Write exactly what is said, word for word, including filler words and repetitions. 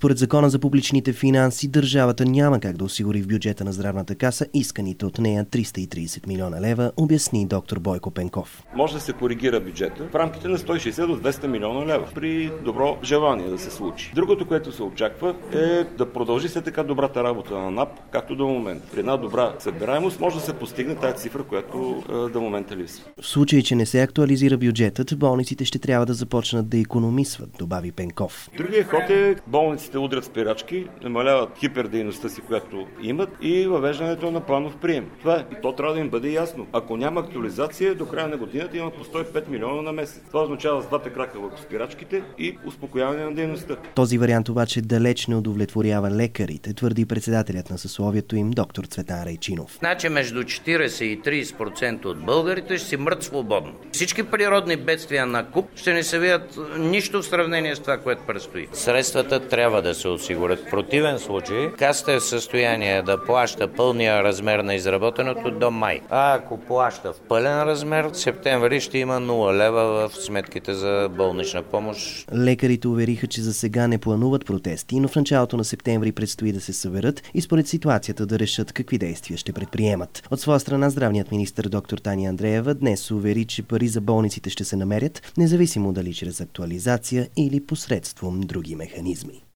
Според Закона за публичните финанси, държавата няма как да осигури в бюджета на здравната каса исканите от нея триста и трийсет милиона лева, обясни доктор Бойко Пенков. Може да се коригира бюджета в рамките на сто и шейсет до двеста милиона лева при добро желание да се случи. Другото, което се очаква, е да продължи все така добрата работа на НАП, както до момента. При една добра събираемост може да се постигне тази цифра, която е, до момента липсва. В случай, че не се актуализира бюджетът, болниците ще трябва да започнат да икономисват, добави Пенков. Другия ход е болниците удрят спирачки, намаляват хипердейността си, която имат, и въвеждането на планов прием. Това е. И то трябва да им бъде ясно. Ако няма актуализация, до края на годината има по сто и пет милиона на месец. Това означава с двата крака върху спирачките и успокояване на дейността. Този вариант обаче далеч не удовлетворява лекарите, твърди председателят на съсловието им, доктор Цветан Райчинов. Значи между четирийсет и трийсет процента от българите ще си мрат свободно. Всички природни бедствия на куп ще не се видят нищо в сравнение с това, което предстои. Средствата трябва да се осигурят. В противен случай касата е в състояние да плаща пълния размер на изработеното до май. А ако плаща в пълен размер, в септември ще има нула лева в сметките за болнична помощ. Лекарите увериха, че за сега не плануват протести, но в началото на септември предстои да се съберат и според ситуацията да решат какви действия ще предприемат. От своя страна здравният министър доктор Таня Андреева днес увери, че пари за болниците ще се намерят, независимо дали чрез актуализация или посредством други механизми.